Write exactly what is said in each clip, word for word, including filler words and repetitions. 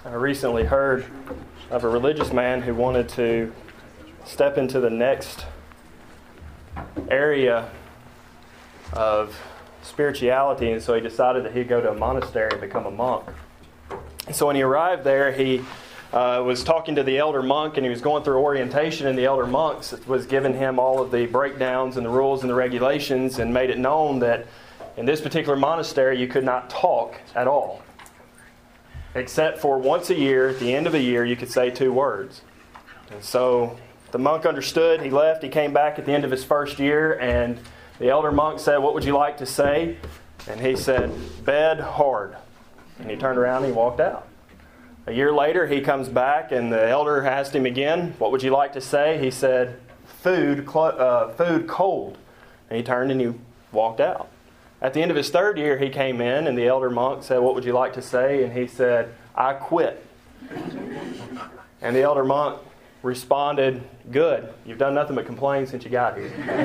I recently heard of a religious man who wanted to step into the next area of spirituality, and so he decided that he'd go to a monastery and become a monk. And so when he arrived there, he uh, was talking to the elder monk, and he was going through orientation, and the elder monk was giving him all of the breakdowns and the rules and the regulations, and made it known that in this particular monastery you could not talk at all, except for once a year, at the end of a year, you could say two words. And so the monk understood. He left. He came back at the end of his first year, and the elder monk said, "What would you like to say?" And he said, "Bed hard." And he turned around and he walked out. A year later, he comes back, and the elder asked him again, "What would you like to say?" He said, "Food, clo- uh, food cold." And he turned and he walked out. At the end of his third year, he came in, and the elder monk said, "What would you like to say?" And he said, "I quit." And the elder monk responded, "Good. You've done nothing but complain since you got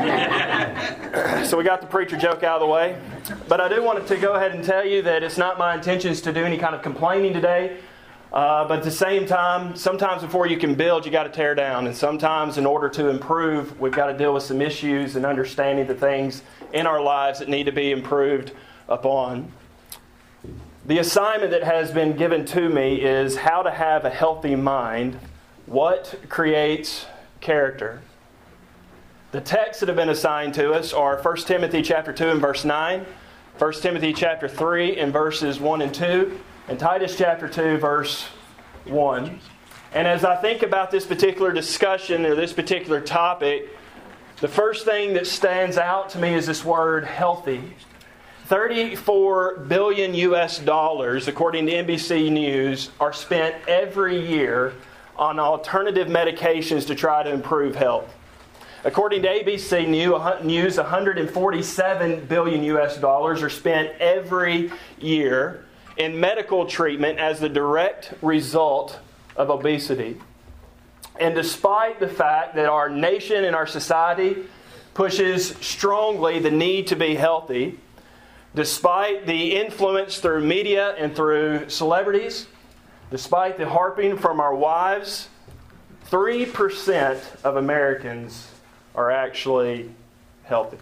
here." So we got the preacher joke out of the way. But I do want to go ahead and tell you that it's not my intentions to do any kind of complaining today. Uh, but at the same time, sometimes before you can build, you got to tear down. And sometimes in order to improve, we've got to deal with some issues and understanding the things in our lives that need to be improved upon. The assignment that has been given to me is how to have a healthy mind. What creates character? The texts that have been assigned to us are First Timothy chapter two and verse nine, First Timothy chapter three and verses one and two, and Titus chapter two verse one. And as I think about this particular discussion or this particular topic, the first thing that stands out to me is this word healthy. thirty-four billion U S dollars, according to N B C News, are spent every year on alternative medications to try to improve health. According to A B C News, one hundred forty-seven billion U S dollars are spent every year in medical treatment as the direct result of obesity. And despite the fact that our nation and our society pushes strongly the need to be healthy, despite the influence through media and through celebrities, despite the harping from our wives, three percent of Americans are actually healthy.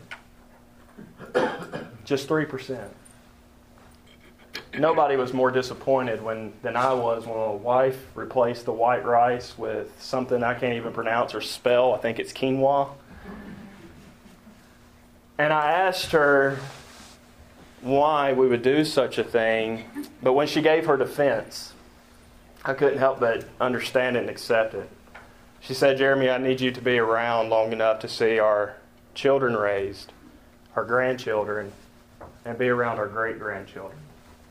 Just three percent. Nobody was more disappointed when than I was when my wife replaced the white rice with something I can't even pronounce or spell. I think it's quinoa. And I asked her why we would do such a thing, but when she gave her defense, I couldn't help but understand it and accept it. She said, "Jeremy, I need you to be around long enough to see our children raised, our grandchildren, and be around our great-grandchildren."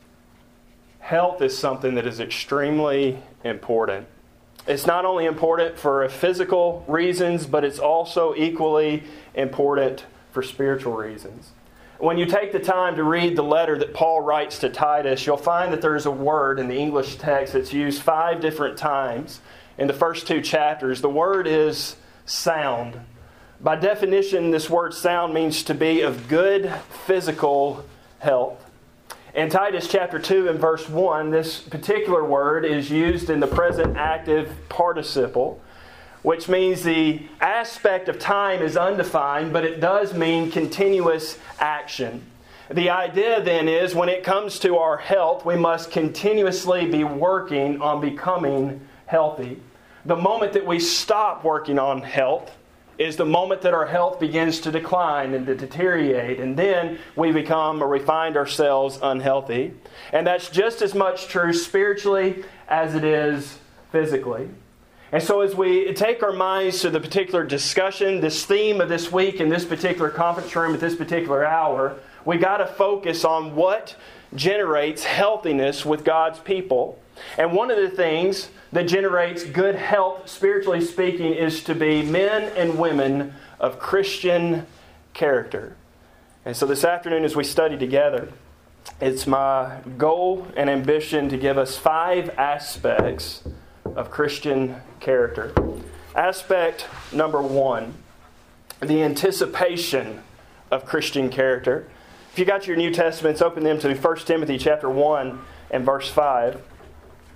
Health is something that is extremely important. It's not only important for physical reasons, but it's also equally important for spiritual reasons. When you take the time to read the letter that Paul writes to Titus, you'll find that there's a word in the English text that's used five different times in the first two chapters. The word is sound. By definition, this word sound means to be of good physical health. In Titus chapter two and verse one, this particular word is used in the present active participle, which means the aspect of time is undefined, but it does mean continuous action. The idea then is when it comes to our health, we must continuously be working on becoming healthy. The moment that we stop working on health is the moment that our health begins to decline and to deteriorate, and then we become or we find ourselves unhealthy. And that's just as much true spiritually as it is physically. And so as we take our minds to the particular discussion, this theme of this week in this particular conference room at this particular hour, we got to focus on what generates healthiness with God's people. And one of the things that generates good health, spiritually speaking, is to be men and women of Christian character. And so this afternoon as we study together, it's my goal and ambition to give us five aspects of Christian character. Aspect number one, the anticipation of Christian character. If you got your New Testaments, open them to First Timothy chapter one and verse five.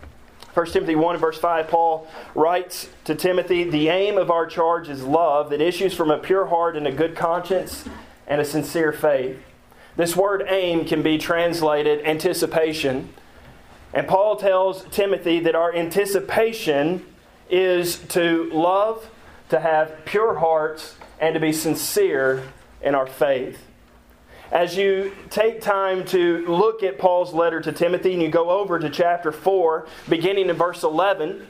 First Timothy one and verse five, Paul writes to Timothy, "The aim of our charge is love that issues from a pure heart and a good conscience and a sincere faith." This word aim can be translated anticipation. And Paul tells Timothy that our anticipation is to love, to have pure hearts, and to be sincere in our faith. As you take time to look at Paul's letter to Timothy and you go over to chapter four, beginning in verse eleven,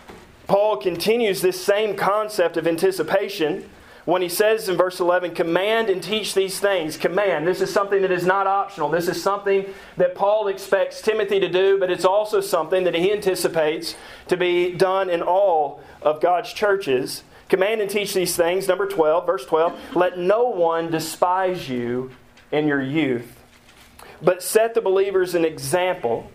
Paul continues this same concept of anticipation when he says in verse eleven, "Command and teach these things." Command. This is something that is not optional. This is something that Paul expects Timothy to do, but it's also something that he anticipates to be done in all of God's churches. Command and teach these things. Number twelve, verse twelve, "Let no one despise you in your youth, but set the believers an example."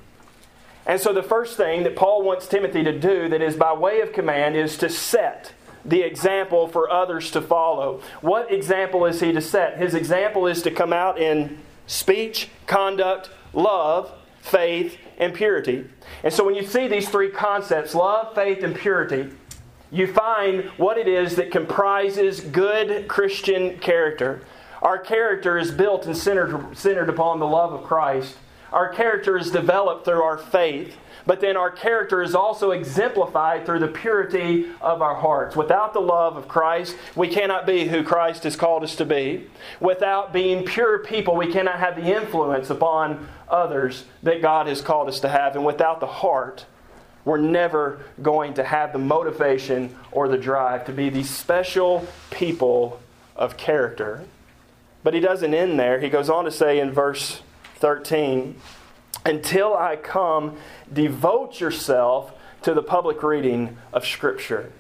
And so the first thing that Paul wants Timothy to do, that is by way of command, is to set the example for others to follow. What example is he to set? His example is to come out in speech, conduct, love, faith, and purity. And so when you see these three concepts, love, faith, and purity, you find what it is that comprises good Christian character. Our character is built and centered, centered upon the love of Christ. Our character is developed through our faith. But then our character is also exemplified through the purity of our hearts. Without the love of Christ, we cannot be who Christ has called us to be. Without being pure people, we cannot have the influence upon others that God has called us to have. And without the heart, we're never going to have the motivation or the drive to be these special people of character. But he doesn't end there. He goes on to say in verse thirteen, "Until I come, devote yourself to the public reading of Scripture."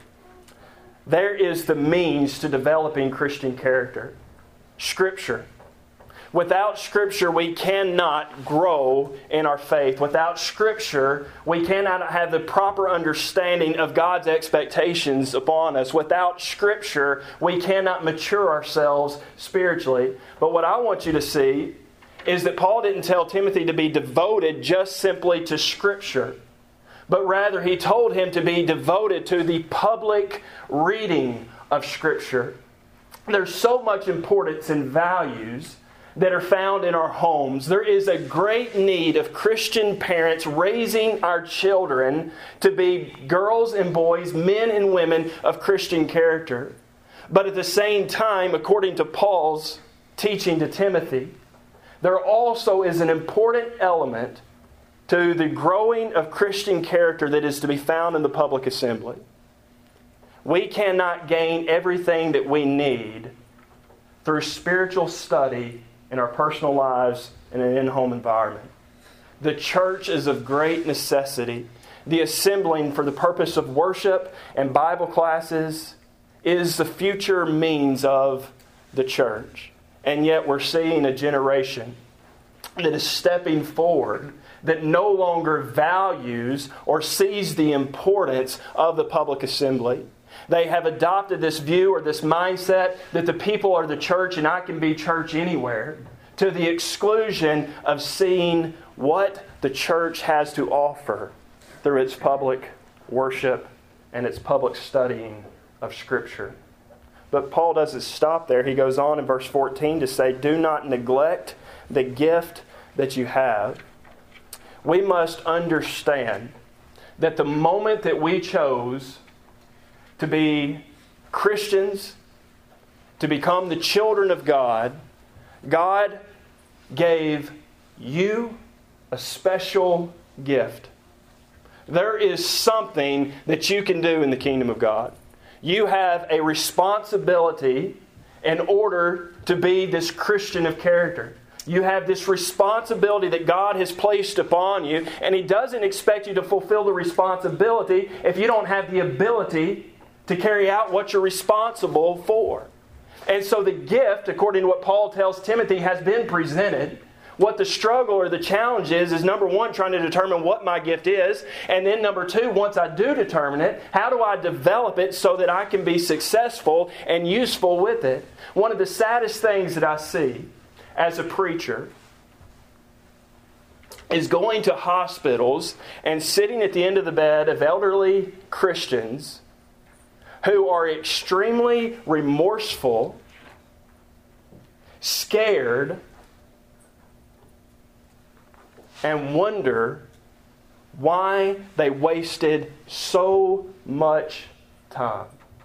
There is the means to developing Christian character. Scripture. Without Scripture, we cannot grow in our faith. Without Scripture, we cannot have the proper understanding of God's expectations upon us. Without Scripture, we cannot mature ourselves spiritually. But what I want you to see is that Paul didn't tell Timothy to be devoted just simply to Scripture, but rather he told him to be devoted to the public reading of Scripture. There's so much importance and values that are found in our homes. There is a great need of Christian parents raising our children to be girls and boys, men and women of Christian character. But at the same time, according to Paul's teaching to Timothy, there also is an important element to the growing of Christian character that is to be found in the public assembly. We cannot gain everything that we need through spiritual study in our personal lives and an in-home environment. The church is of great necessity. The assembling for the purpose of worship and Bible classes is the future means of the church. And yet we're seeing a generation that is stepping forward that no longer values or sees the importance of the public assembly. They have adopted this view or this mindset that the people are the church and I can be church anywhere, to the exclusion of seeing what the church has to offer through its public worship and its public studying of Scripture. But Paul doesn't stop there. He goes on in verse fourteen to say, "Do not neglect the gift that you have." We must understand that the moment that we chose to be Christians, to become the children of God, God gave you a special gift. There is something that you can do in the kingdom of God. You have a responsibility in order to be this Christian of character. You have this responsibility that God has placed upon you, and He doesn't expect you to fulfill the responsibility if you don't have the ability to carry out what you're responsible for. And so the gift, according to what Paul tells Timothy, has been presented. What the struggle or the challenge is, is number one, trying to determine what my gift is. And then number two, once I do determine it, how do I develop it so that I can be successful and useful with it? One of the saddest things that I see as a preacher is going to hospitals and sitting at the end of the bed of elderly Christians who are extremely remorseful, scared, and wonder why they wasted so much time.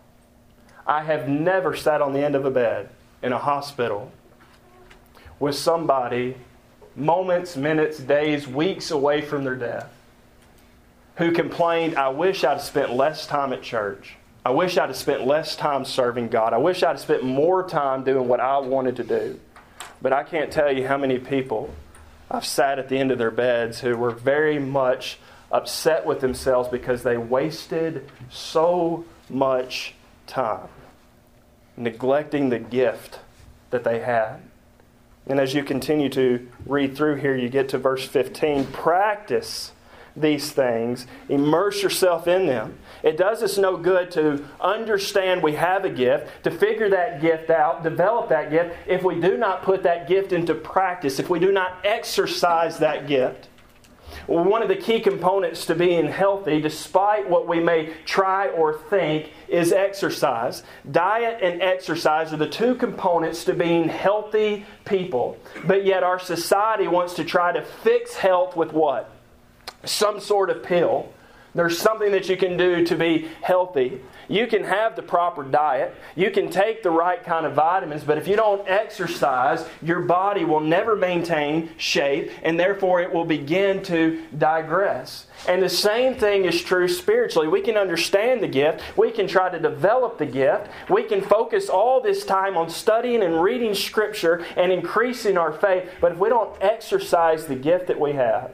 I have never sat on the end of a bed in a hospital with somebody moments, minutes, days, weeks away from their death who complained, I wish I'd spent less time at church. I wish I'd have spent less time serving God. I wish I'd have spent more time doing what I wanted to do. But I can't tell you how many people I've sat at the end of their beds who were very much upset with themselves because they wasted so much time neglecting the gift that they had. And as you continue to read through here, you get to verse fifteen. Practice these things. Immerse yourself in them. It does us no good to understand we have a gift, to figure that gift out, develop that gift, if we do not put that gift into practice, if we do not exercise that gift. Well, one of the key components to being healthy, despite what we may try or think, is exercise. Diet and exercise are the two components to being healthy people. But yet our society wants to try to fix health with what? Some sort of pill. There's something that you can do to be healthy. You can have the proper diet. You can take the right kind of vitamins. But if you don't exercise, your body will never maintain shape. And therefore it will begin to digress. And the same thing is true spiritually. We can understand the gift. We can try to develop the gift. We can focus all this time on studying and reading Scripture and increasing our faith. But if we don't exercise the gift that we have,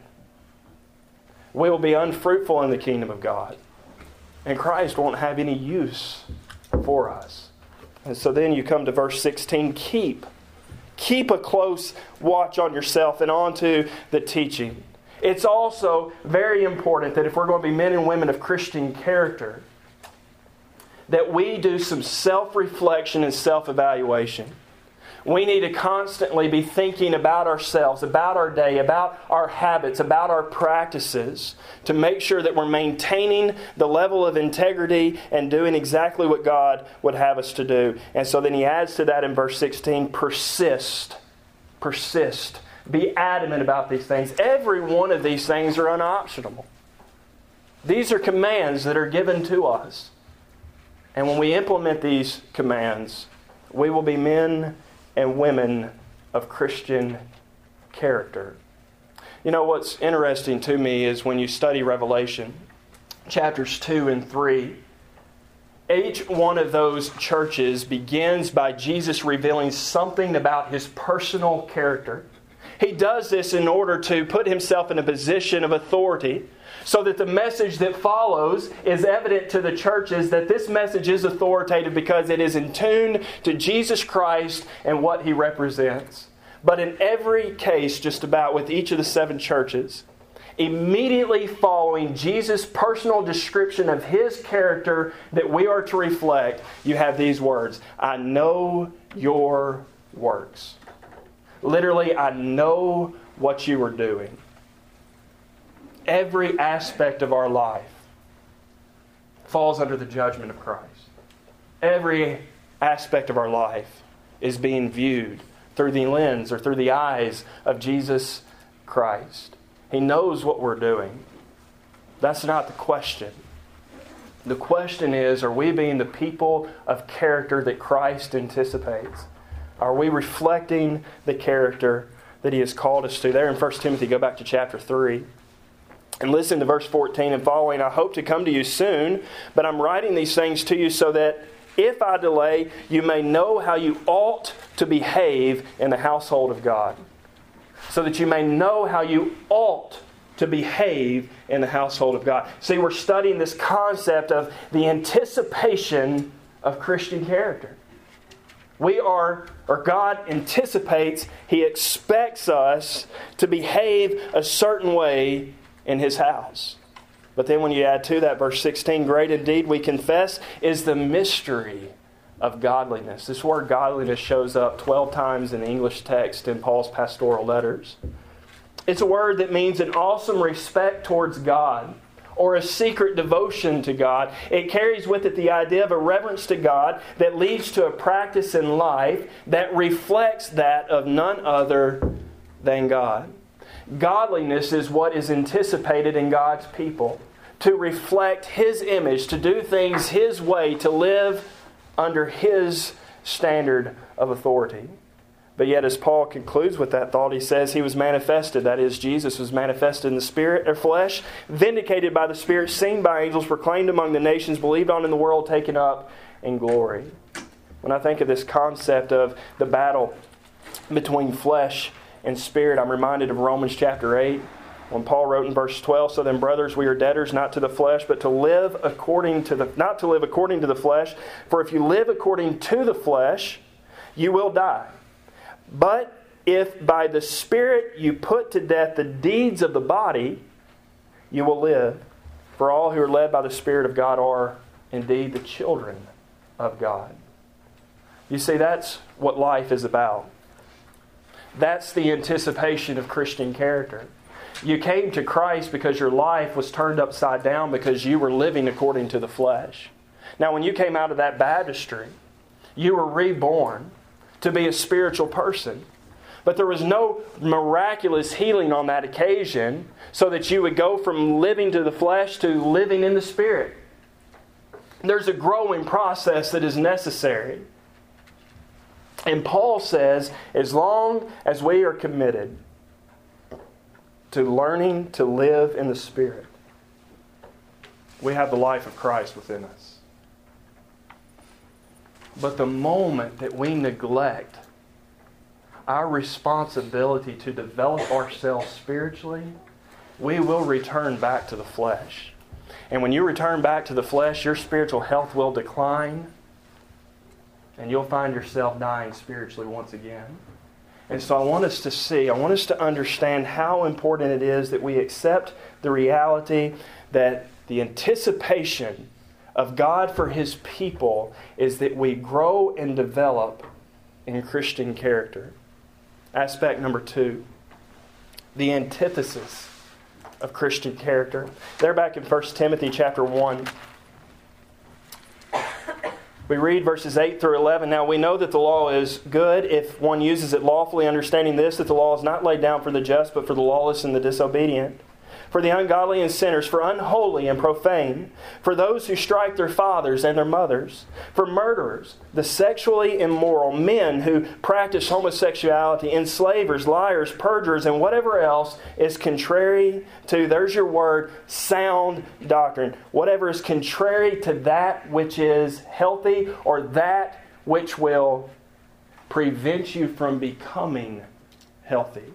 we will be unfruitful in the kingdom of God. And Christ won't have any use for us. And so then you come to verse sixteen. Keep. Keep a close watch on yourself and onto the teaching. It's also very important that if we're going to be men and women of Christian character, that we do some self-reflection and self-evaluation. We need to constantly be thinking about ourselves, about our day, about our habits, about our practices, to make sure that we're maintaining the level of integrity and doing exactly what God would have us to do. And so then he adds to that in verse sixteen, persist. Persist. Be adamant about these things. Every one of these things are unoptional. These are commands that are given to us. And when we implement these commands, we will be men and women of Christian character. You know, what's interesting to me is when you study Revelation, chapters two and three, each one of those churches begins by Jesus revealing something about His personal character. He does this in order to put Himself in a position of authority, so that the message that follows is evident to the churches that this message is authoritative because it is in tune to Jesus Christ and what He represents. But in every case, just about with each of the seven churches, immediately following Jesus' personal description of His character that we are to reflect, you have these words, I know your works. Literally, I know what you are doing. Every aspect of our life falls under the judgment of Christ. Every aspect of our life is being viewed through the lens or through the eyes of Jesus Christ. He knows what we're doing. That's not the question. The question is, are we being the people of character that Christ anticipates? Are we reflecting the character that He has called us to? There in First Timothy, go back to chapter three. And listen to verse fourteen and following. I hope to come to you soon, but I'm writing these things to you so that if I delay, you may know how you ought to behave in the household of God. So that you may know how you ought to behave in the household of God. See, we're studying this concept of the anticipation of Christian character. We are, or God anticipates, He expects us to behave a certain way in His house. But then when you add to that verse sixteen, great indeed we confess is the mystery of godliness. This word godliness shows up twelve times in the English text in Paul's pastoral letters. It's a word that means an awesome respect towards God or a secret devotion to God. It carries with it the idea of a reverence to God that leads to a practice in life that reflects that of none other than God. Godliness is what is anticipated in God's people, to reflect His image, to do things His way, to live under His standard of authority. But yet, as Paul concludes with that thought, he says He was manifested. That is, Jesus was manifested in the spirit or flesh, vindicated by the Spirit, seen by angels, proclaimed among the nations, believed on in the world, taken up in glory. When I think of this concept of the battle between flesh and spirit, I'm reminded of Romans chapter eight, when Paul wrote in verse twelve, "So then, brothers, we are debtors not to the flesh, but to live according to the not to live according to the flesh. For if you live according to the flesh, you will die. But if by the Spirit you put to death the deeds of the body, you will live. For all who are led by the Spirit of God are indeed the children of God." You see, that's what life is about. That's the anticipation of Christian character. You came to Christ because your life was turned upside down because you were living according to the flesh. Now, when you came out of that baptistry, you were reborn to be a spiritual person. But there was no miraculous healing on that occasion so that you would go from living to the flesh to living in the Spirit. There's a growing process that is necessary. And Paul says, as long as we are committed to learning to live in the Spirit, we have the life of Christ within us. But the moment that we neglect our responsibility to develop ourselves spiritually, we will return back to the flesh. And when you return back to the flesh, your spiritual health will decline, and you'll find yourself dying spiritually once again. And so I want us to see, I want us to understand how important it is that we accept the reality that the anticipation of God for His people is that we grow and develop in Christian character. Aspect number two, the antithesis of Christian character. There back in First Timothy chapter one, we read verses eight through eleven. "Now we know that the law is good if one uses it lawfully, understanding this, that the law is not laid down for the just, but for the lawless and the disobedient. For the ungodly and sinners, for unholy and profane, for those who strike their fathers and their mothers, for murderers, the sexually immoral, men who practice homosexuality, enslavers, liars, perjurers, and whatever else is contrary to," there's your word, "sound doctrine." Whatever is contrary to that which is healthy or that which will prevent you from becoming healthy.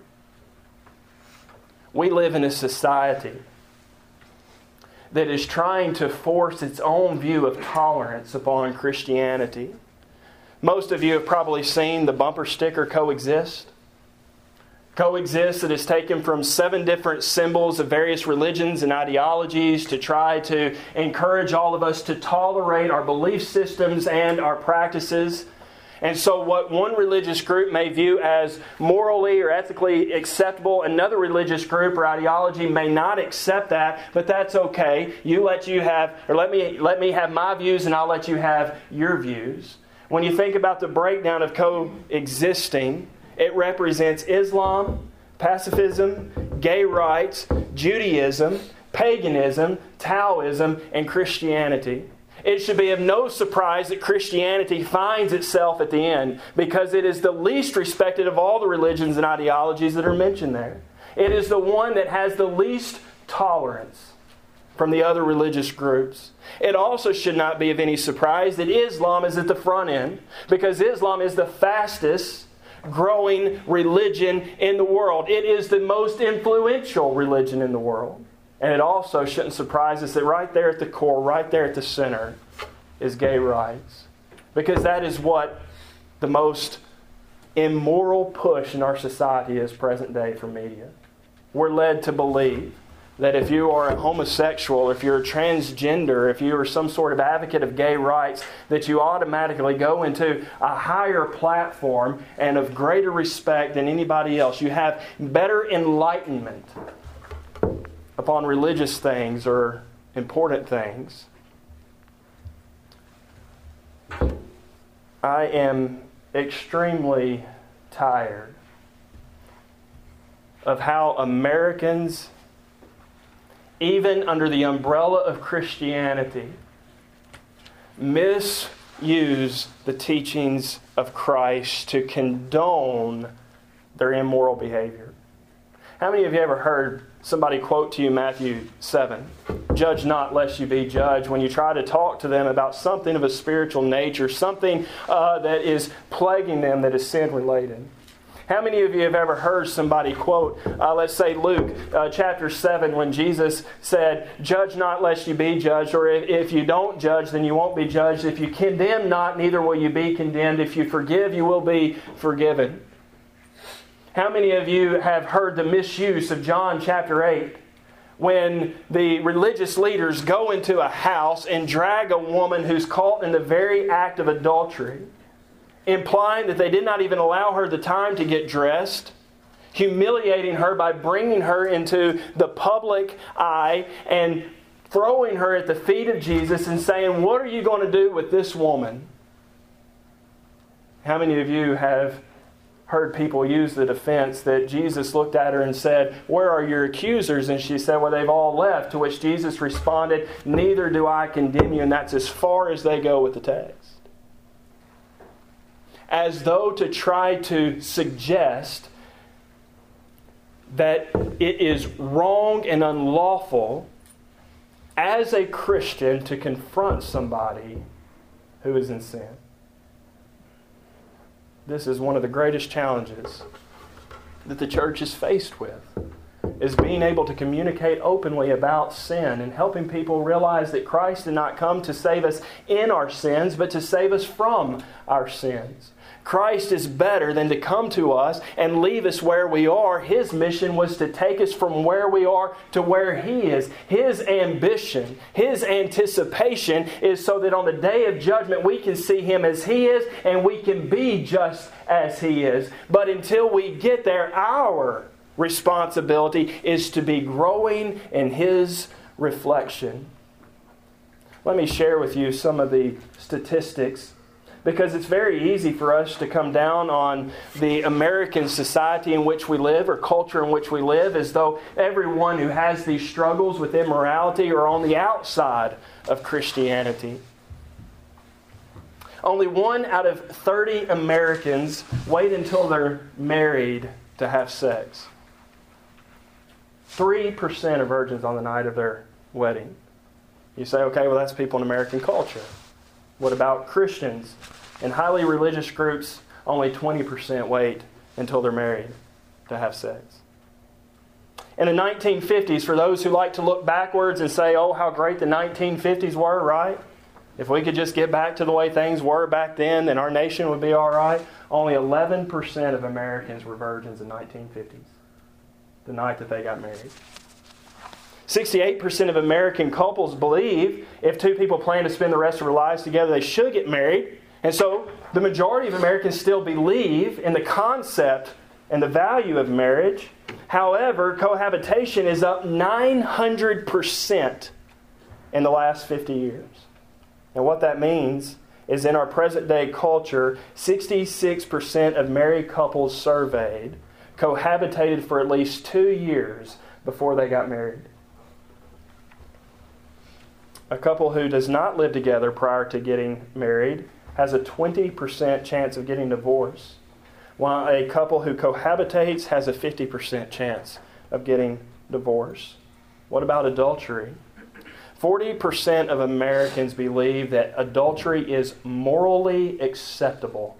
We live in a society that is trying to force its own view of tolerance upon Christianity. Most of you have probably seen the bumper sticker Coexist. Coexist that is taken from seven different symbols of various religions and ideologies to try to encourage all of us to tolerate our belief systems and our practices. And so what one religious group may view as morally or ethically acceptable, another religious group or ideology may not accept that, but that's okay. You let you have, or let me let me have my views and I'll let you have your views. When you think about the breakdown of coexisting, it represents Islam, pacifism, gay rights, Judaism, paganism, Taoism, and Christianity. It should be of no surprise that Christianity finds itself at the end, because it is the least respected of all the religions and ideologies that are mentioned there. It is the one that has the least tolerance from the other religious groups. It also should not be of any surprise that Islam is at the front end, because Islam is the fastest growing religion in the world. It is the most influential religion in the world. And it also shouldn't surprise us that right there at the core, right there at the center, is gay rights. Because that is what the most immoral push in our society is present day for media. We're led to believe that if you are a homosexual, if you're a transgender, if you are some sort of advocate of gay rights, that you automatically go into a higher platform and of greater respect than anybody else. You have better enlightenment upon religious things or important things. I am extremely tired of how Americans, even under the umbrella of Christianity, misuse the teachings of Christ to condone their immoral behavior. How many of you ever heard somebody quote to you Matthew seven? Judge not lest you be judged, when you try to talk to them about something of a spiritual nature, something uh, that is plaguing them that is sin related. How many of you have ever heard somebody quote, uh, let's say Luke uh, chapter seven, when Jesus said, judge not lest you be judged, or if, if you don't judge, then you won't be judged. If you condemn not, neither will you be condemned. If you forgive, you will be forgiven. How many of you have heard the misuse of John chapter eight, when the religious leaders go into a house and drag a woman who's caught in the very act of adultery, implying that they did not even allow her the time to get dressed, humiliating her by bringing her into the public eye and throwing her at the feet of Jesus and saying, what are you going to do with this woman? How many of you have heard people use the defense that Jesus looked at her and said, where are your accusers? And she said, well, they've all left. To which Jesus responded, neither do I condemn you. And that's as far as they go with the text. As though to try to suggest that it is wrong and unlawful as a Christian to confront somebody who is in sin. This is one of the greatest challenges that the church is faced with, is being able to communicate openly about sin and helping people realize that Christ did not come to save us in our sins, but to save us from our sins. Christ is better than to come to us and leave us where we are. His mission was to take us from where we are to where He is. His ambition, His anticipation is so that on the day of judgment we can see Him as He is and we can be just as He is. But until we get there, our responsibility is to be growing in His reflection. Let me share with you some of the statistics, because it's very easy for us to come down on the American society in which we live or culture in which we live as though everyone who has these struggles with immorality are on the outside of Christianity. Only one out of thirty Americans wait until they're married to have sex. three percent are virgins on the night of their wedding. You say, okay, well that's people in American culture. What about Christians? In highly religious groups, only twenty percent wait until they're married to have sex. In the nineteen fifties, for those who like to look backwards and say, oh, how great the nineteen fifties were, right? If we could just get back to the way things were back then, then our nation would be all right. Only eleven percent of Americans were virgins in the nineteen fifties, the night that they got married. sixty-eight percent of American couples believe if two people plan to spend the rest of their lives together, they should get married. And so the majority of Americans still believe in the concept and the value of marriage. However, cohabitation is up nine hundred percent in the last fifty years. And what that means is in our present day culture, sixty-six percent of married couples surveyed cohabitated for at least two years before they got married. A couple who does not live together prior to getting married has a twenty percent chance of getting divorced, while a couple who cohabitates has a fifty percent chance of getting divorced. What about adultery? forty percent of Americans believe that adultery is morally acceptable.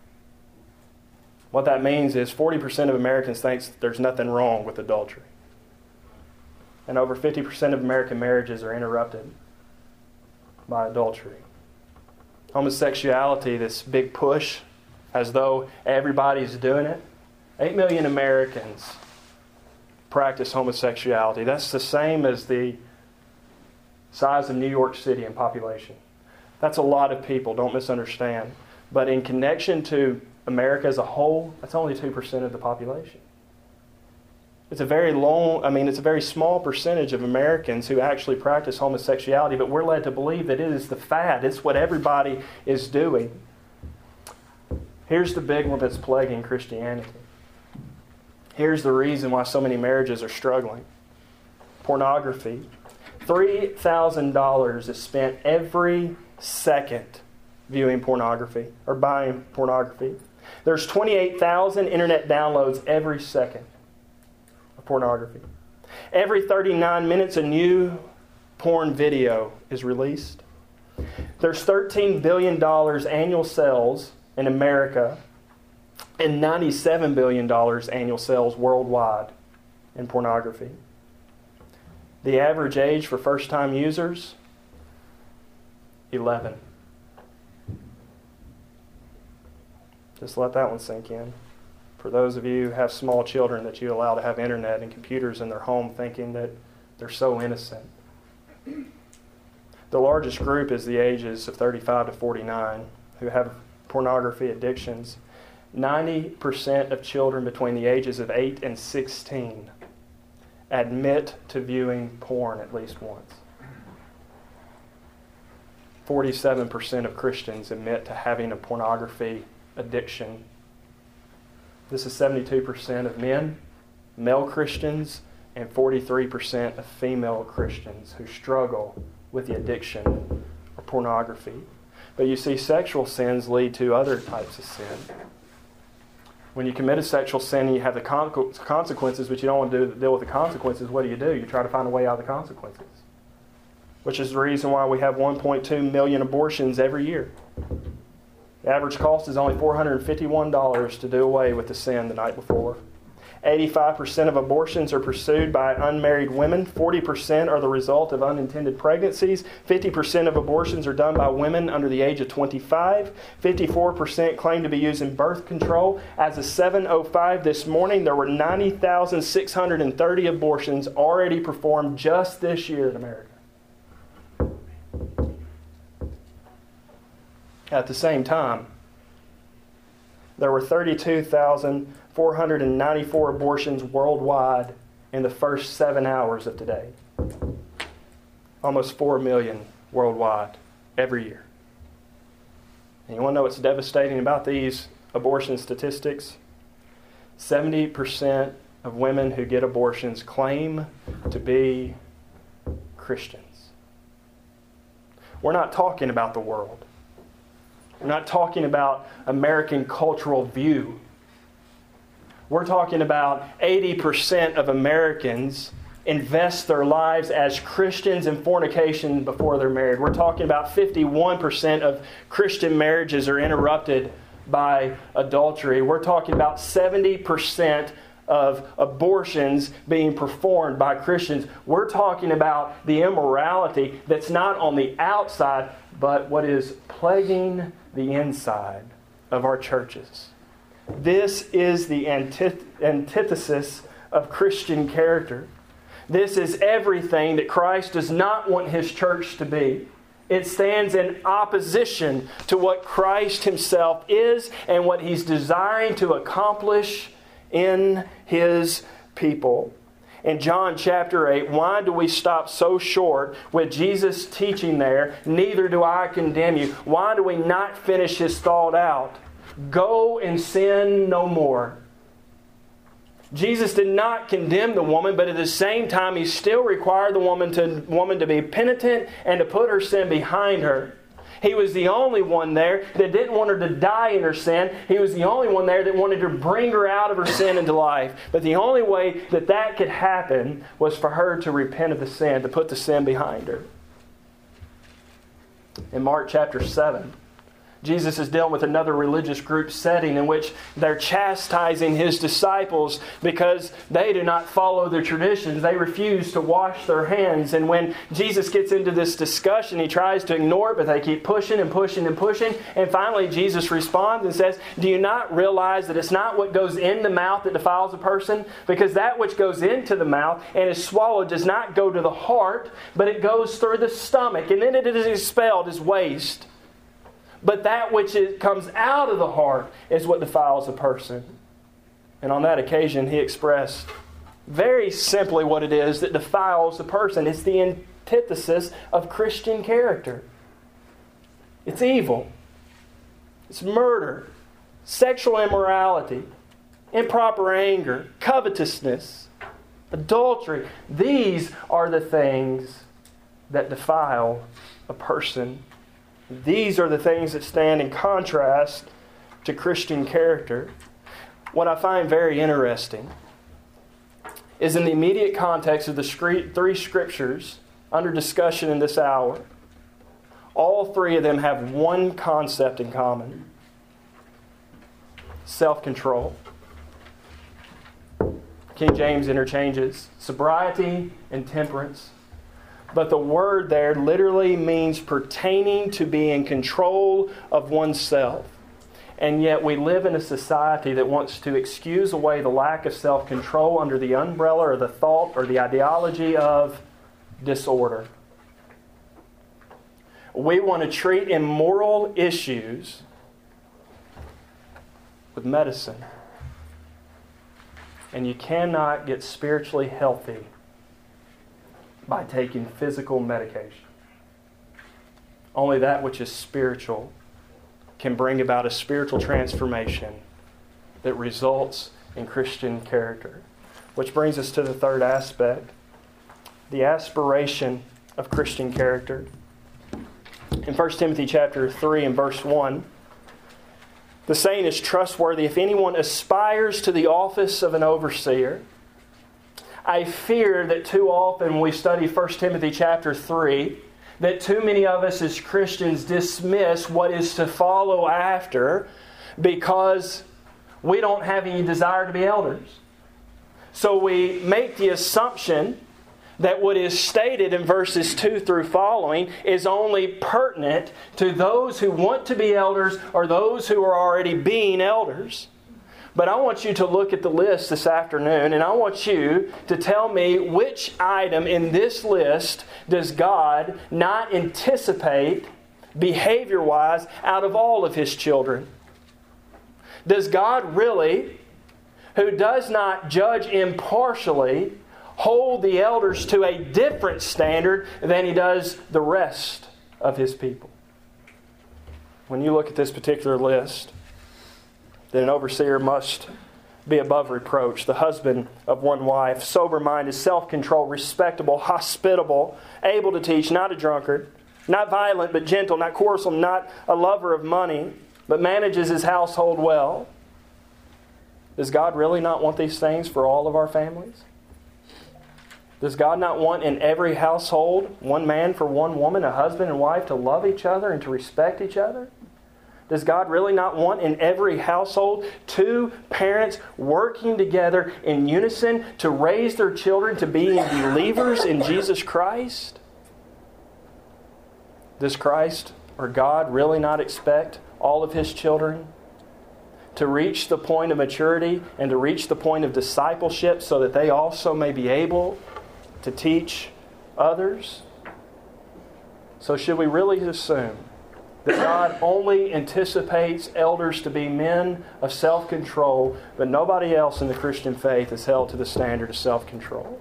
What that means is forty percent of Americans think there's nothing wrong with adultery. And over fifty percent of American marriages are interrupted by adultery. Homosexuality, this big push, as though everybody's doing it. Eight million Americans practice homosexuality. That's the same as the size of New York City in population. That's a lot of people, don't misunderstand. But in connection to America as a whole, that's only two percent of the population. It's a very long, I mean, it's a very small percentage of Americans who actually practice homosexuality, but we're led to believe that it is the fad. It's what everybody is doing. Here's the big one that's plaguing Christianity. Here's the reason why so many marriages are struggling. Pornography. three thousand dollars is spent every second viewing pornography or buying pornography. There's twenty-eight thousand internet downloads every second of pornography. Every thirty-nine minutes a new porn video is released. There's thirteen billion dollars annual sales in America and ninety-seven billion dollars annual sales worldwide in pornography. The average age for first-time users, eleven. Just let that one sink in. For those of you who have small children that you allow to have internet and computers in their home thinking that they're so innocent. The largest group is the ages of thirty-five to forty-nine who have pornography addictions. ninety percent of children between the ages of eight and sixteen admit to viewing porn at least once. forty-seven percent of Christians admit to having a pornography addiction. This is seventy-two percent of men, male Christians, and forty-three percent of female Christians who struggle with the addiction of pornography. But you see, sexual sins lead to other types of sin. When you commit a sexual sin and you have the con- consequences, but you don't want to do, deal with the consequences, what do you do? You try to find a way out of the consequences. Which is the reason why we have one point two million abortions every year. The average cost is only four hundred fifty-one dollars to do away with the sin the night before. eighty-five percent of abortions are pursued by unmarried women. forty percent are the result of unintended pregnancies. fifty percent of abortions are done by women under the age of twenty-five. fifty-four percent claim to be using birth control. As of seven oh five this morning, there were ninety thousand six hundred thirty abortions already performed just this year in America. At the same time, there were thirty-two thousand four hundred ninety-four abortions worldwide in the first seven hours of today. Almost four million worldwide every year. And you want to know what's devastating about these abortion statistics? seventy percent of women who get abortions claim to be Christians. We're not talking about the world. We're not talking about American cultural view. We're talking about eighty percent of Americans invest their lives as Christians in fornication before they're married. We're talking about fifty-one percent of Christian marriages are interrupted by adultery. We're talking about seventy percent of abortions being performed by Christians. We're talking about the immorality that's not on the outside, but what is plaguing the inside of our churches. This is the antith- antithesis of Christian character. This is everything that Christ does not want His church to be. It stands in opposition to what Christ Himself is and what He's desiring to accomplish in His people. In John chapter eight, why do we stop so short with Jesus' teaching there? Neither do I condemn you. Why do we not finish His thought out? Go and sin no more. Jesus did not condemn the woman, but at the same time, He still required the woman to, woman to be penitent and to put her sin behind her. He was the only one there that didn't want her to die in her sin. He was the only one there that wanted to bring her out of her sin into life. But the only way that that could happen was for her to repent of the sin, to put the sin behind her. In Mark chapter seven, Jesus is dealing with another religious group setting in which they're chastising His disciples because they do not follow their traditions. They refuse to wash their hands. And when Jesus gets into this discussion, He tries to ignore it, but they keep pushing and pushing and pushing. And finally, Jesus responds and says, do you not realize that it's not what goes in the mouth that defiles a person? Because that which goes into the mouth and is swallowed does not go to the heart, but it goes through the stomach, and then it is expelled as waste. But that which is, comes out of the heart is what defiles a person. And on that occasion, He expressed very simply what it is that defiles a person. It's the antithesis of Christian character. It's evil. It's murder, sexual immorality, improper anger, covetousness, adultery. These are the things that defile a person. These are the things that stand in contrast to Christian character. What I find very interesting is in the immediate context of the three scriptures under discussion in this hour, all three of them have one concept in common: self-control. King James interchanges sobriety and temperance. But the word there literally means pertaining to be in control of oneself. And yet we live in a society that wants to excuse away the lack of self-control under the umbrella or the thought or the ideology of disorder. We want to treat immoral issues with medicine. And you cannot get spiritually healthy by taking physical medication. Only that which is spiritual can bring about a spiritual transformation that results in Christian character. Which brings us to the third aspect, the aspiration of Christian character. In First Timothy chapter three and verse one, the saying is trustworthy: if anyone aspires to the office of an overseer. I fear that too often when we study First Timothy chapter three, that too many of us as Christians dismiss what is to follow after because we don't have any desire to be elders. So we make the assumption that what is stated in verses two through following is only pertinent to those who want to be elders or those who are already being elders. But I want you to look at the list this afternoon, and I want you to tell me which item in this list does God not anticipate behavior-wise out of all of His children. Does God really, who does not judge impartially, hold the elders to a different standard than He does the rest of His people? When you look at this particular list, that an overseer must be above reproach, the husband of one wife, sober-minded, self-controlled, respectable, hospitable, able to teach, not a drunkard, not violent but gentle, not quarrelsome, not a lover of money, but manages his household well. Does God really not want these things for all of our families? Does God not want in every household, one man for one woman, a husband and wife, to love each other and to respect each other? Does God really not want in every household two parents working together in unison to raise their children to be believers in Jesus Christ? Does Christ or God really not expect all of His children to reach the point of maturity and to reach the point of discipleship so that they also may be able to teach others? So should we really assume that God only anticipates elders to be men of self-control, but nobody else in the Christian faith is held to the standard of self-control?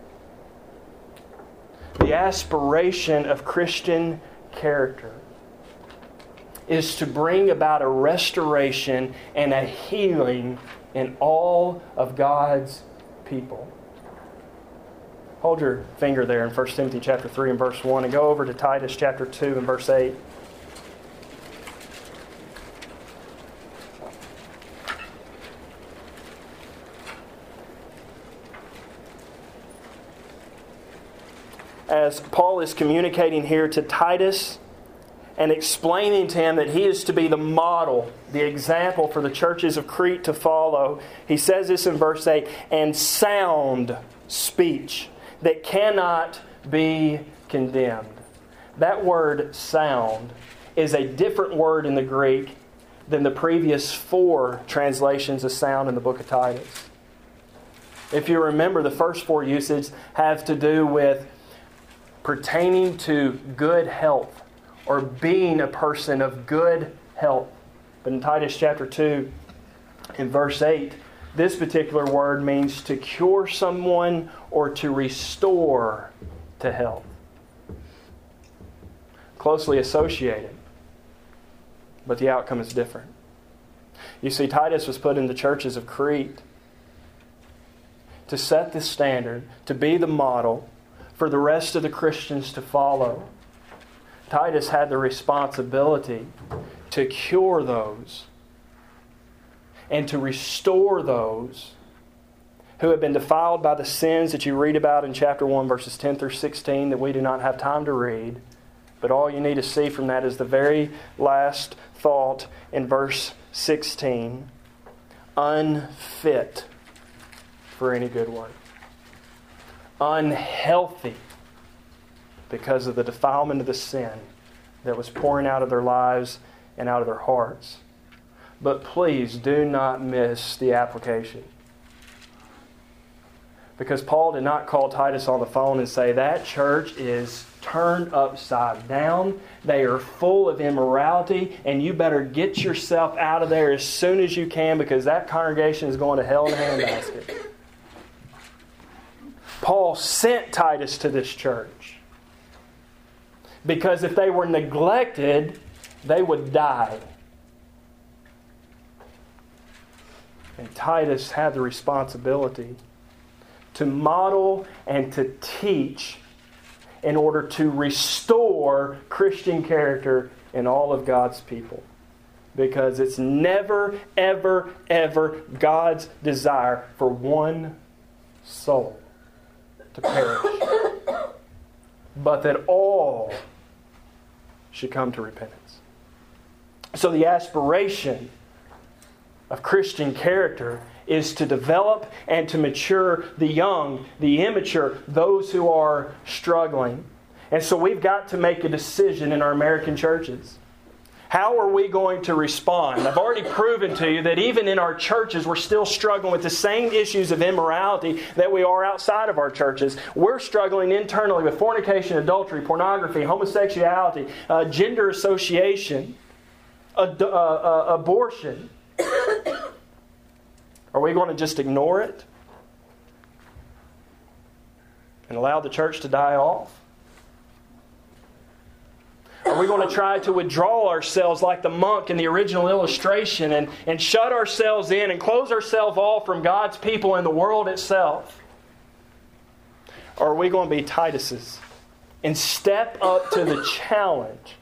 The aspiration of Christian character is to bring about a restoration and a healing in all of God's people. Hold your finger there in First Timothy chapter three and verse one and go over to Titus chapter two and verse eight. As Paul is communicating here to Titus and explaining to him that he is to be the model, the example for the churches of Crete to follow. He says this in verse eight, and sound speech that cannot be condemned. That word sound is a different word in the Greek than the previous four translations of sound in the book of Titus. If you remember, the first four usages have to do with pertaining to good health or being a person of good health. But in Titus chapter two, in verse eight, this particular word means to cure someone or to restore to health. Closely associated, but the outcome is different. You see, Titus was put in the churches of Crete to set the standard, to be the model for the rest of the Christians to follow. Titus had the responsibility to cure those and to restore those who have been defiled by the sins that you read about in chapter one, verses ten through sixteen, that we do not have time to read. But all you need to see from that is the very last thought in verse sixteen. Unfit for any good work. Unhealthy because of the defilement of the sin that was pouring out of their lives and out of their hearts. But please do not miss the application. Because Paul did not call Titus on the phone and say, that church is turned upside down. They are full of immorality, and you better get yourself out of there as soon as you can, because that congregation is going to hell in a handbasket. Paul sent Titus to this church because if they were neglected, they would die. And Titus had the responsibility to model and to teach in order to restore Christian character in all of God's people. Because it's never, ever, ever God's desire for one soul to perish, but that all should come to repentance. So the aspiration of Christian character is to develop and to mature the young, the immature, those who are struggling. And so we've got to make a decision in our American churches. How are we going to respond? I've already proven to you that even in our churches, we're still struggling with the same issues of immorality that we are outside of our churches. We're struggling internally with fornication, adultery, pornography, homosexuality, uh, gender association, ad- uh, uh, abortion. Are we going to just ignore it and allow the church to die off? Are we going to try to withdraw ourselves like the monk in the original illustration and, and shut ourselves in and close ourselves off from God's people and the world itself? Or are we going to be Tituses and step up to the challenge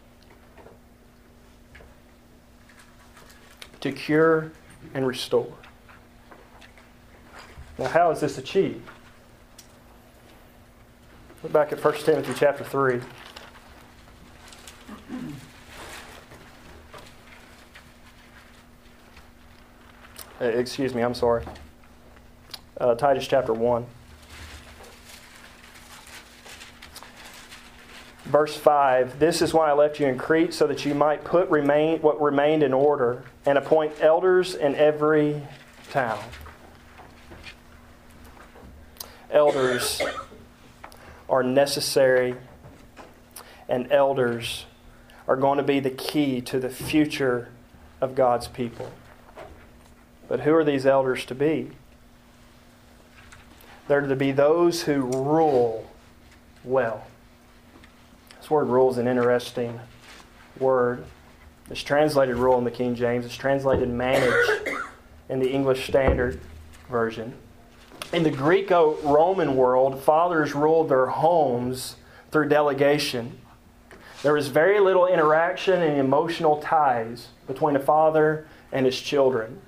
to cure and restore? Now, how is this achieved? Look back at First Timothy chapter three. Uh, excuse me, I'm sorry. Uh, Titus chapter one. Verse five, this is why I left you in Crete, so that you might put remain what remained in order, and appoint elders in every town. Elders are necessary, and elders are going to be the key to the future of God's people. But who are these elders to be? They're to be those who rule well. This word rule is an interesting word. It's translated rule in the King James. It's translated manage in the English Standard Version. In the Greco-Roman world, fathers ruled their homes through delegation. There was very little interaction and emotional ties between a father and his children.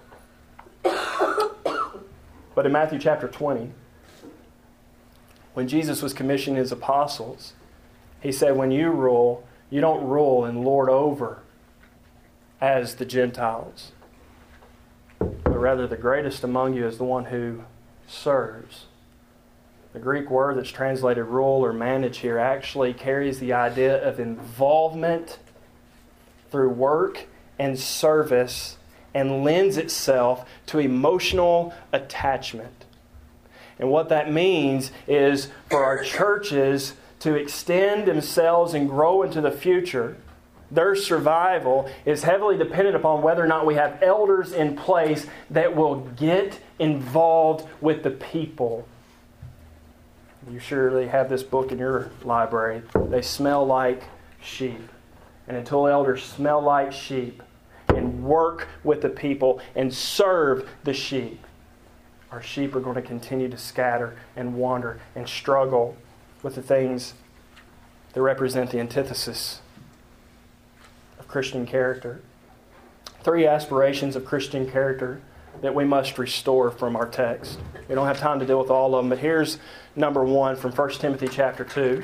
But in Matthew chapter twenty, when Jesus was commissioning his apostles, he said, when you rule, You don't rule and lord over as the Gentiles. But rather the greatest among you is the one who serves. The Greek word that's translated rule or manage here actually carries the idea of involvement through work and service and lends itself to emotional attachment. And what that means is for our churches to extend themselves and grow into the future, their survival is heavily dependent upon whether or not we have elders in place that will get involved with the people. You surely have this book in your library. They smell like sheep. And until elders smell like sheep and work with the people and serve the sheep, our sheep are going to continue to scatter and wander and struggle with the things that represent the antithesis of Christian character. Three aspirations of Christian character that we must restore from our text. We don't have time to deal with all of them, but here's number one from First Timothy chapter two.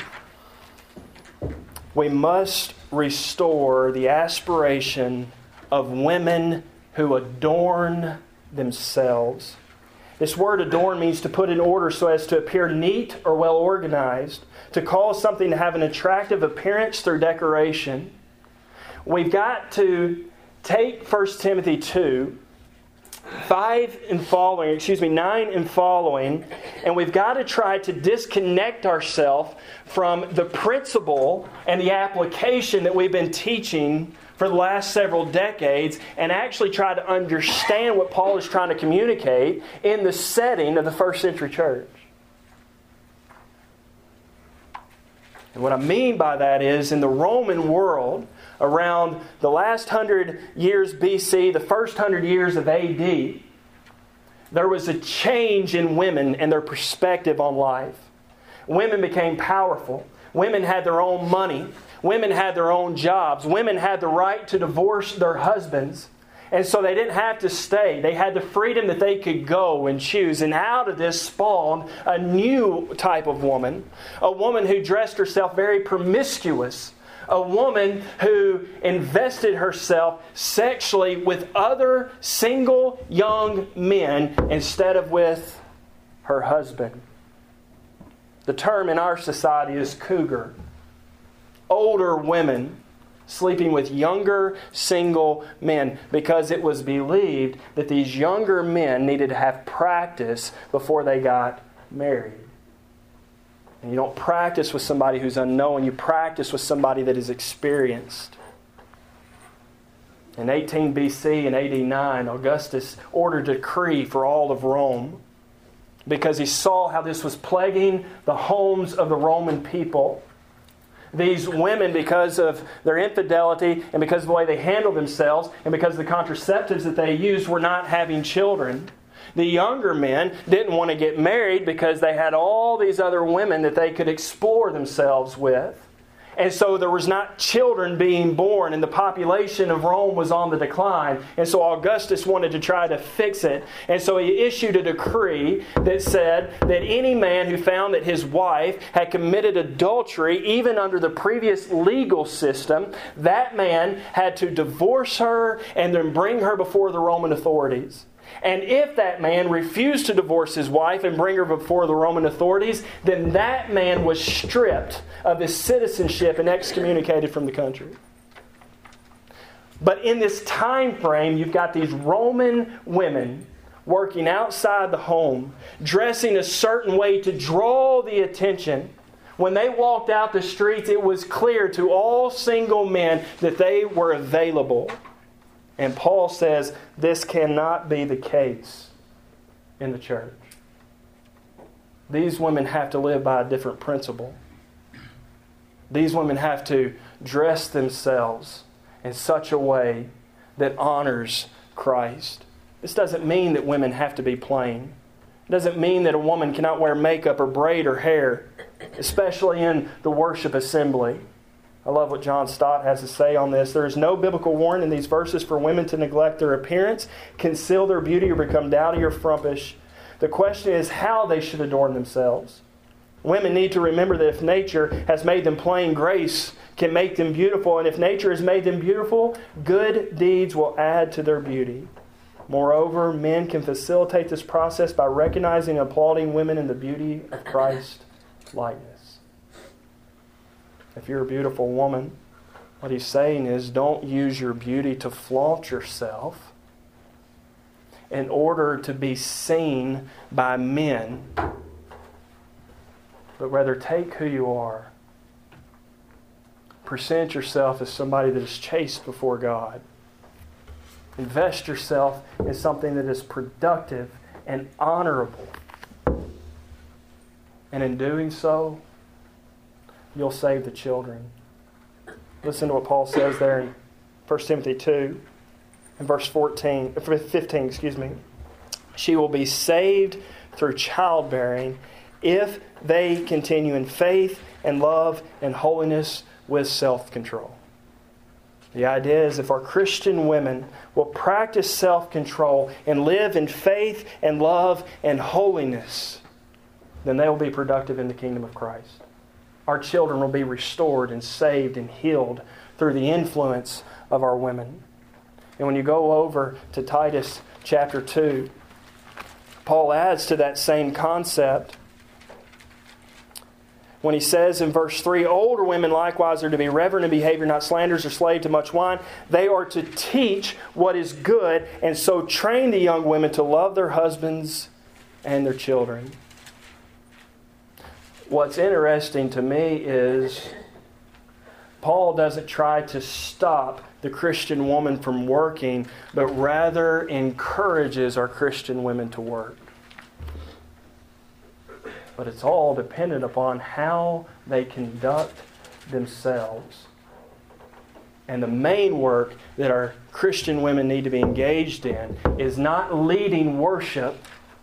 We must restore the aspiration of women who adorn themselves. This word adorn means to put in order so as to appear neat or well organized, to cause something to have an attractive appearance through decoration. We've got to take First Timothy two, five and following, excuse me, nine and following, and we've got to try to disconnect ourselves from the principle and the application that we've been teaching for the last several decades and actually try to understand what Paul is trying to communicate in the setting of the first century church. And what I mean by that is in the Roman world, around the last hundred years B C, the first hundred years of A D, there was a change in women and their perspective on life. Women became powerful. Women had their own money. Women had their own jobs. Women had the right to divorce their husbands. And so they didn't have to stay. They had the freedom that they could go and choose. And out of this spawned a new type of woman. A woman who dressed herself very promiscuous. A woman who invested herself sexually with other single young men instead of with her husband. The term in our society is cougar. Older women sleeping with younger single men because it was believed that these younger men needed to have practice before they got married. And you don't practice with somebody who's unknown. You practice with somebody that is experienced. In eighteen B C and A D nine, Augustus ordered a decree for all of Rome because he saw how this was plaguing the homes of the Roman people. These women, because of their infidelity and because of the way they handled themselves and because of the contraceptives that they used, were not having children. The younger men didn't want to get married because they had all these other women that they could explore themselves with. And so there was not children being born, and the population of Rome was on the decline. And so Augustus wanted to try to fix it. And so he issued a decree that said that any man who found that his wife had committed adultery, even under the previous legal system, that man had to divorce her and then bring her before the Roman authorities. And if that man refused to divorce his wife and bring her before the Roman authorities, then that man was stripped of his citizenship and excommunicated from the country. But in this time frame, you've got these Roman women working outside the home, dressing a certain way to draw the attention. When they walked out the streets, it was clear to all single men that they were available. And Paul says this cannot be the case in the church. These women have to live by a different principle. These women have to dress themselves in such a way that honors Christ. This doesn't mean that women have to be plain. It doesn't mean that a woman cannot wear makeup or braid her hair, especially in the worship assembly. I love what John Stott has to say on this. There is no biblical warning in these verses for women to neglect their appearance, conceal their beauty, or become dowdy or frumpish. The question is how they should adorn themselves. Women need to remember that if nature has made them plain, grace can make them beautiful. And if nature has made them beautiful, good deeds will add to their beauty. Moreover, men can facilitate this process by recognizing and applauding women in the beauty of Christ's likeness. If you're a beautiful woman, what he's saying is don't use your beauty to flaunt yourself in order to be seen by men, but rather take who you are. Present yourself as somebody that is chaste before God. Invest yourself in something that is productive and honorable. And in doing so, you'll save the children. Listen to what Paul says there in First Timothy two, in verse fourteen, fifteen, excuse me. She will be saved through childbearing if they continue in faith and love and holiness with self-control. The idea is if our Christian women will practice self-control and live in faith and love and holiness, then they will be productive in the kingdom of Christ. Our children will be restored and saved and healed through the influence of our women. And when you go over to Titus chapter two, Paul adds to that same concept when he says in verse three, older women likewise are to be reverent in behavior, not slanderers or slave to much wine. They are to teach what is good, and so train the young women to love their husbands and their children. What's interesting to me is Paul doesn't try to stop the Christian woman from working, but rather encourages our Christian women to work. But it's all dependent upon how they conduct themselves. And the main work that our Christian women need to be engaged in is not leading worship.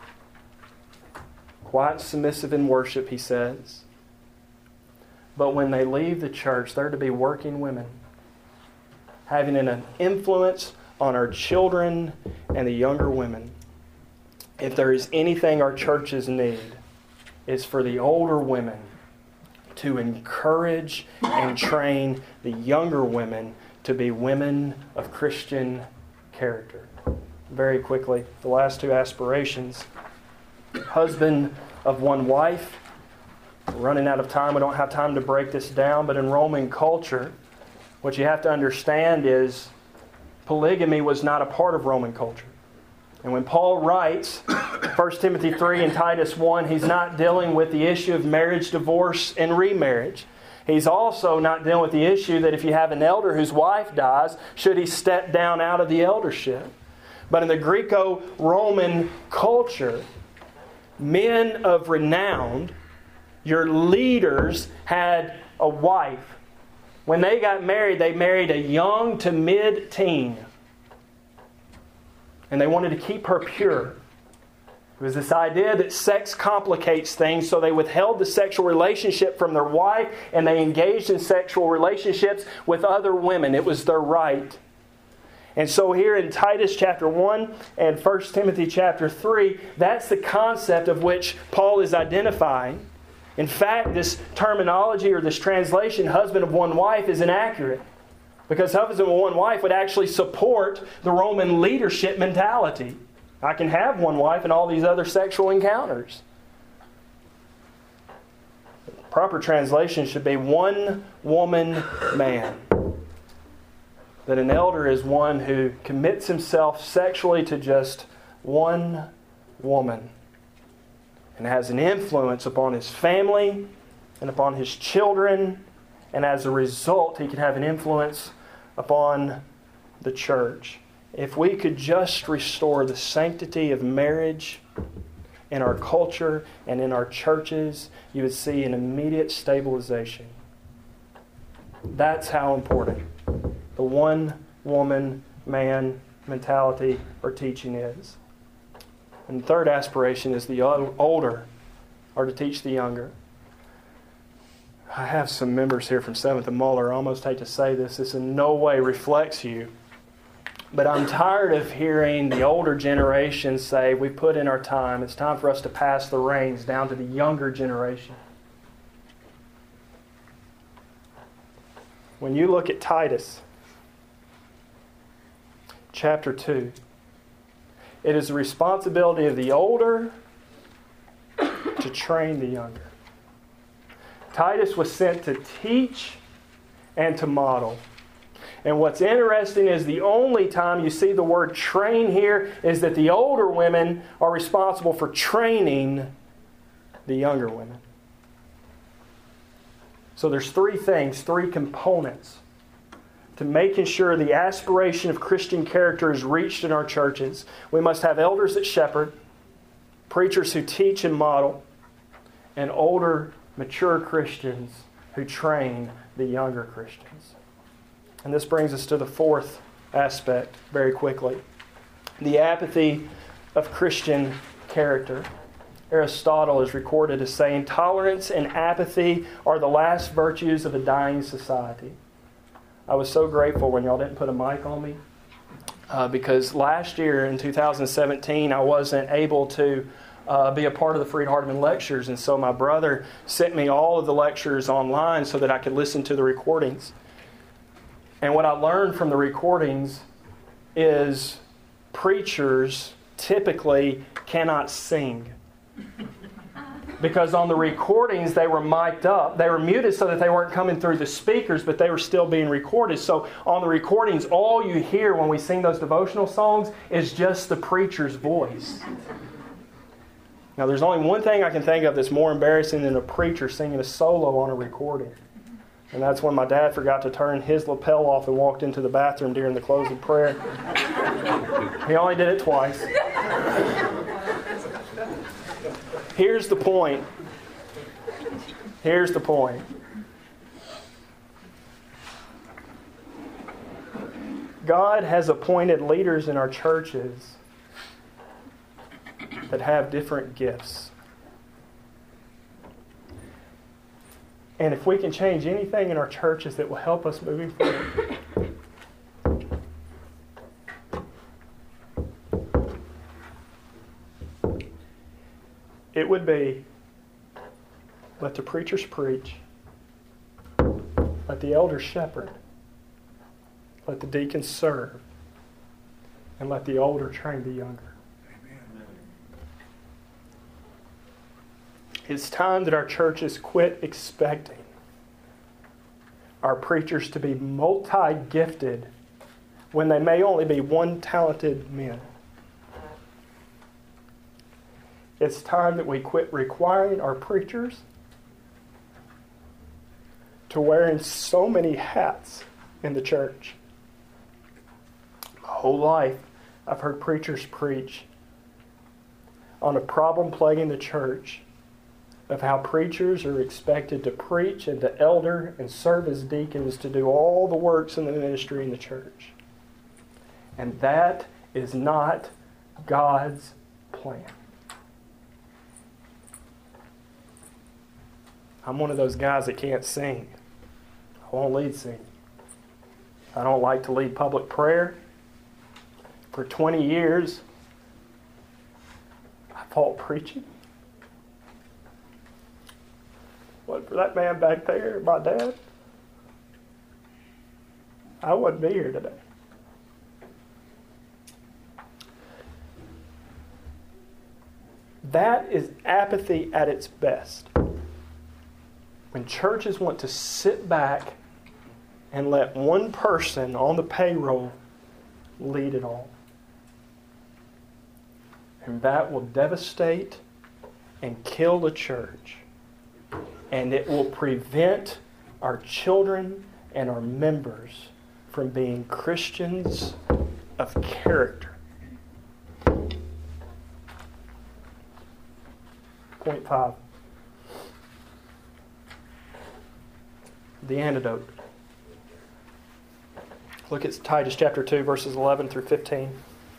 Quiet, submissive in worship, he says. But when they leave the church, they're to be working women, having an influence on our children and the younger women. If there is anything our churches need, it's for the older women to encourage and train the younger women to be women of Christian character. Very quickly, the last two aspirations. Husband of one wife. We're running out of time. We don't have time to break this down. But in Roman culture, what you have to understand is polygamy was not a part of Roman culture. And when Paul writes First Timothy three and Titus one, he's not dealing with the issue of marriage, divorce, and remarriage. He's also not dealing with the issue that if you have an elder whose wife dies, should he step down out of the eldership? But in the Greco-Roman culture, men of renown, your leaders, had a wife. When they got married, they married a young to mid-teen. And they wanted to keep her pure. It was this idea that sex complicates things, so they withheld the sexual relationship from their wife and they engaged in sexual relationships with other women. It was their right. And so here in Titus chapter one and First Timothy chapter three, that's the concept of which Paul is identifying. In fact, this terminology or this translation, husband of one wife, is inaccurate. Because husband of one wife would actually support the Roman leadership mentality. I can have one wife and all these other sexual encounters. The proper translation should be one woman man. That an elder is one who commits himself sexually to just one woman and has an influence upon his family and upon his children, and as a result he can have an influence upon the church. If we could just restore the sanctity of marriage in our culture and in our churches, you would see an immediate stabilization. That's how important the one woman man mentality or teaching is. And the third aspiration is the older are to teach the younger. I have some members here from Seventh and Muller. I almost hate to say this. This in no way reflects you. But I'm tired of hearing the older generation say, we put in our time. It's time for us to pass the reins down to the younger generation. when you look at Titus chapter two, it is the responsibility of the older to train the younger. Titus was sent to teach and to model. And what's interesting is the only time you see the word train here is that the older women are responsible for training the younger women. So there's three things, three components to making sure the aspiration of Christian character is reached in our churches. We must have elders that shepherd, preachers who teach and model, and older, mature Christians who train the younger Christians. And this brings us to the fourth aspect very quickly. The apathy of Christian character. Aristotle is recorded as saying, tolerance and apathy are the last virtues of a dying society. I was so grateful when y'all didn't put a mic on me. Uh, because last year in two thousand seventeen, I wasn't able to uh, be a part of the Freed Hardeman lectures. And so my brother sent me all of the lectures online so that I could listen to the recordings. And what I learned from the recordings is preachers typically cannot sing. Because on the recordings, they were mic'd up. They were muted so that they weren't coming through the speakers, but they were still being recorded. So on the recordings, all you hear when we sing those devotional songs is just the preacher's voice. Now, there's only one thing I can think of that's more embarrassing than a preacher singing a solo on a recording. And that's when my dad forgot to turn his lapel off and walked into the bathroom during the closing prayer. He only did it twice. Here's the point. Here's the point. God has appointed leaders in our churches that have different gifts. And if we can change anything in our churches that will help us moving forward, it would be let the preachers preach, let the elders shepherd, let the deacons serve, and let the older train the younger. It's time that our churches quit expecting our preachers to be multi-gifted when they may only be one talented men. It's time that we quit requiring our preachers to wearing so many hats in the church. My whole life, I've heard preachers preach on a problem plaguing the church of how preachers are expected to preach and to elder and serve as deacons to do all the works in the ministry in the church. And that is not God's plan. I'm one of those guys that can't sing. I won't lead sing. I don't like to lead public prayer. For twenty years, I fought preaching. What for that man back there, my dad, I wouldn't be here today. That is apathy at its best. When churches want to sit back and let one person on the payroll lead it all. And that will devastate and kill the church. And it will prevent our children and our members from being Christians of character. Point five. The antidote. Look at Titus chapter two, verses eleven through fifteen.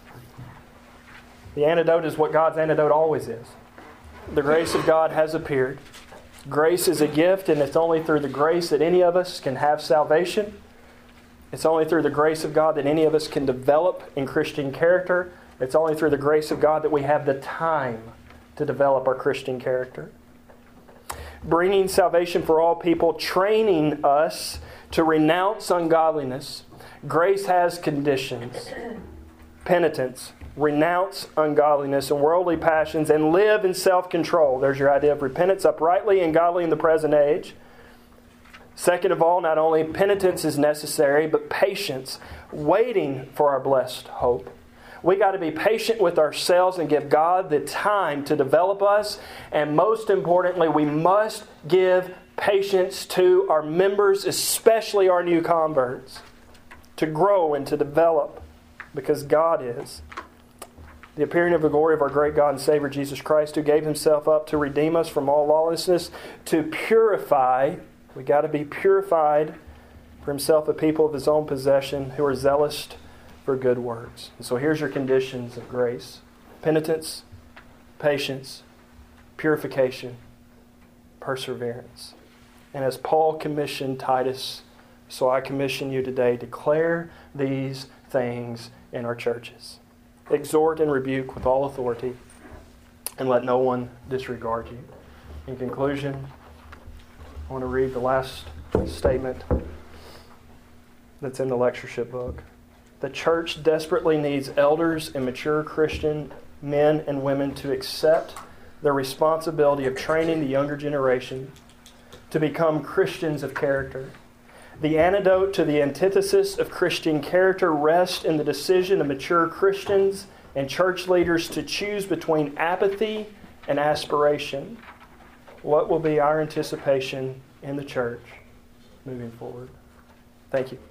The antidote is what God's antidote always is. The grace of God has appeared. Grace is a gift, and it's only through the grace that any of us can have salvation. It's only through the grace of God that any of us can develop in Christian character. It's only through the grace of God that we have the time to develop our Christian character. Bringing salvation for all people, training us to renounce ungodliness. Grace has conditions. Penitence, renounce ungodliness and worldly passions, and live in self-control. There's your idea of repentance, uprightly and godly in the present age. Second of all, not only penitence is necessary, but patience, waiting for our blessed hope. We got to be patient with ourselves and give God the time to develop us. And most importantly, we must give patience to our members, especially our new converts, to grow and to develop, because God is. The appearing of the glory of our great God and Savior Jesus Christ, who gave Himself up to redeem us from all lawlessness, to purify. We got to be purified for Himself, a people of His own possession, who are zealous for good works. And so here's your conditions of grace: penitence, patience, purification, perseverance. And as Paul commissioned Titus, so I commission you today, declare these things in our churches. Exhort and rebuke with all authority, and let no one disregard you. In conclusion, I want to read the last statement that's in the lectureship book. The church desperately needs elders and mature Christian men and women to accept the responsibility of training the younger generation to become Christians of character. The antidote to the antithesis of Christian character rests in the decision of mature Christians and church leaders to choose between apathy and aspiration. What will be our anticipation in the church moving forward? Thank you.